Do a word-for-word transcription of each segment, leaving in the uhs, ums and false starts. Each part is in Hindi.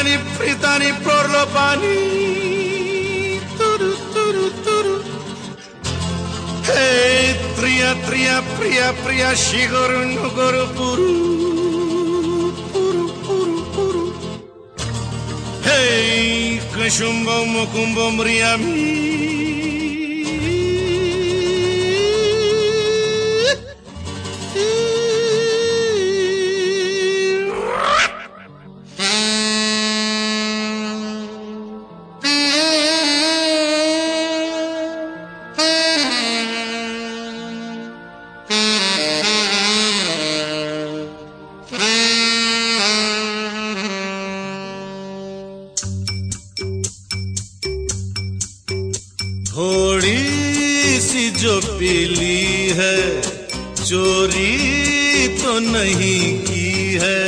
fritani, fritani, prorlopani. Turu, turu, turu. Hey, tria, tria, priya, priya, shigoru, nugoru, puru. Puru, puru, puru. Hey, kashumbo, mokumbo, mriami. थोड़ी सी जो पीली है चोरी तो नहीं की है,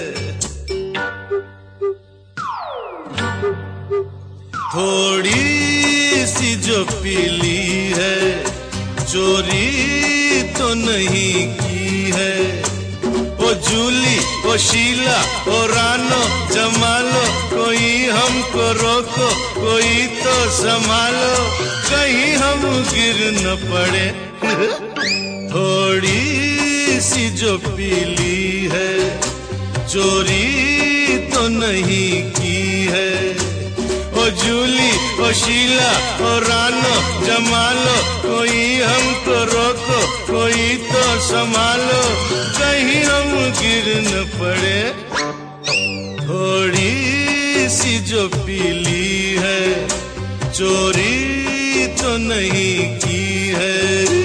थोड़ी सी जो पीली है चोरी तो नहीं की है। ओ जूली ओ शीला ओ रानो जमालो, कोई हमको रोको कोई तो संभालो, कहीं हम गिर न पड़े। थोड़ी सी जो पीली है चोरी तो नहीं की है। ओ जूली ओ शीला ओ रानो जमालो, कोई हमको रोको कोई तो संभालो, कहीं हम गिर न पड़े। थोड़ी सी जो पीली है चोरी तो नहीं की है।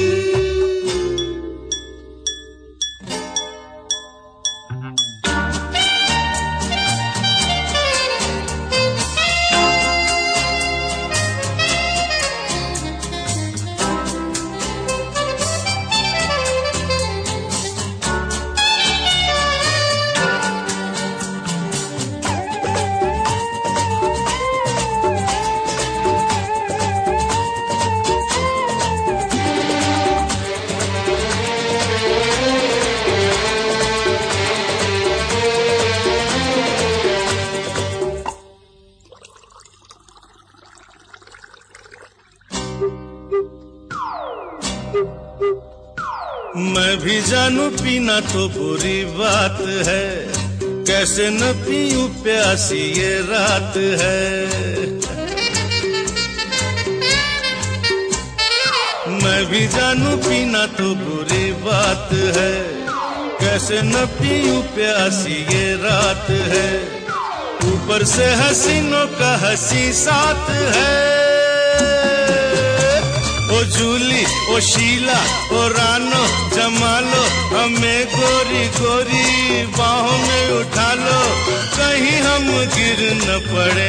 मैं भी जानू पीना तो बुरी बात है, कैसे न पीऊं प्यासी ये रात है। मैं भी जानू पीना तो बुरी बात है, कैसे न पीऊं प्यासी ये रात है। ऊपर से हसीनों का हंसी साथ है। ओ जूली ओ शीला ओ रानो जमालो, हमें गोरी गोरी बाहों में उठा लो, कहीं हम गिर न पड़े।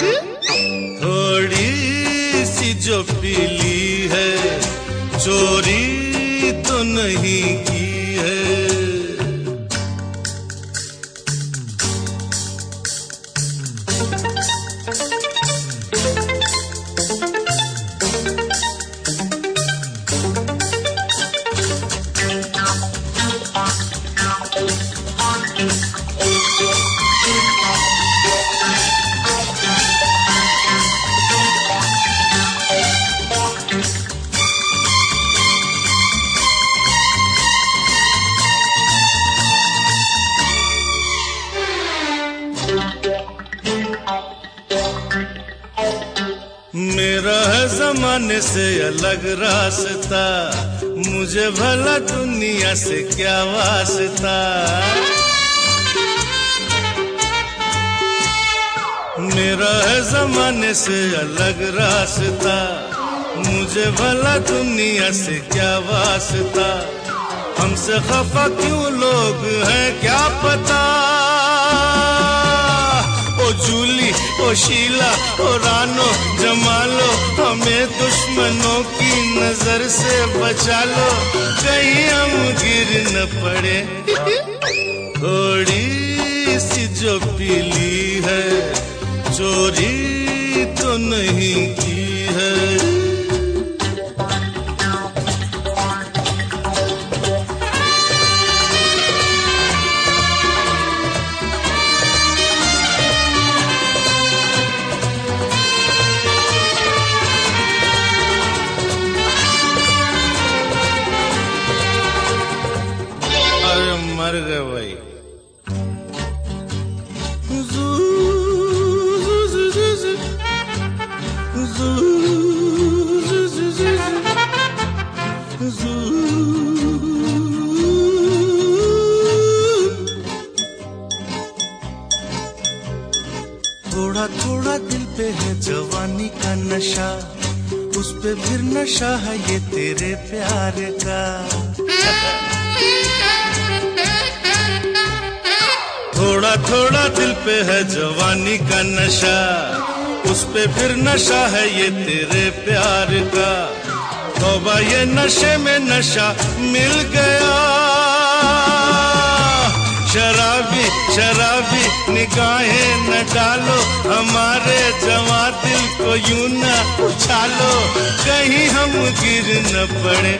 थोड़ी सी जो पीली है चोरी तो नहीं की है। मेरा है जमाने से अलग रास्ता, मुझे भला दुनिया से क्या वास्ता। मेरा है जमाने से अलग रास्ता, मुझे भला दुनिया से क्या वास्ता। हमसे खफा क्यों लोग हैं क्या पता। ओ जूली ओ शीला ओ रानो जमालो, हमें दुश्मनों की नजर से बचा लो, कहीं हम गिर न पड़े। थोड़ी सी जो पीली है चोरी तो नहीं की है। मर गए भाई। थोड़ा थोड़ा दिल पे है जवानी का नशा, उस पे फिर नशा है ये तेरे प्यार का। थोड़ा थोड़ा दिल पे है जवानी का नशा, उस पे फिर नशा है ये तेरे प्यार का। तौबा ये नशे में नशा मिल गया, शराबी शराबी निगाहें न डालो, हमारे जवां दिल को यूं न उछालो, कहीं हम गिर न पड़े।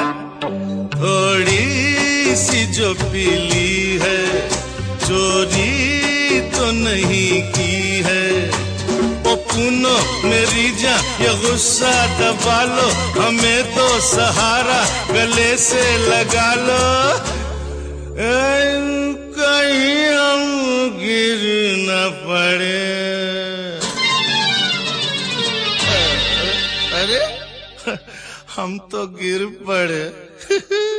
थोड़ी सी जो पीली है, चोरी तो नहीं की है। ओ पुनो मेरी जान ये गुस्सा दबा लो, हमें तो सहारा गले से लगा लो, कहीं हम गिर न पड़े। अरे हम तो गिर पड़े।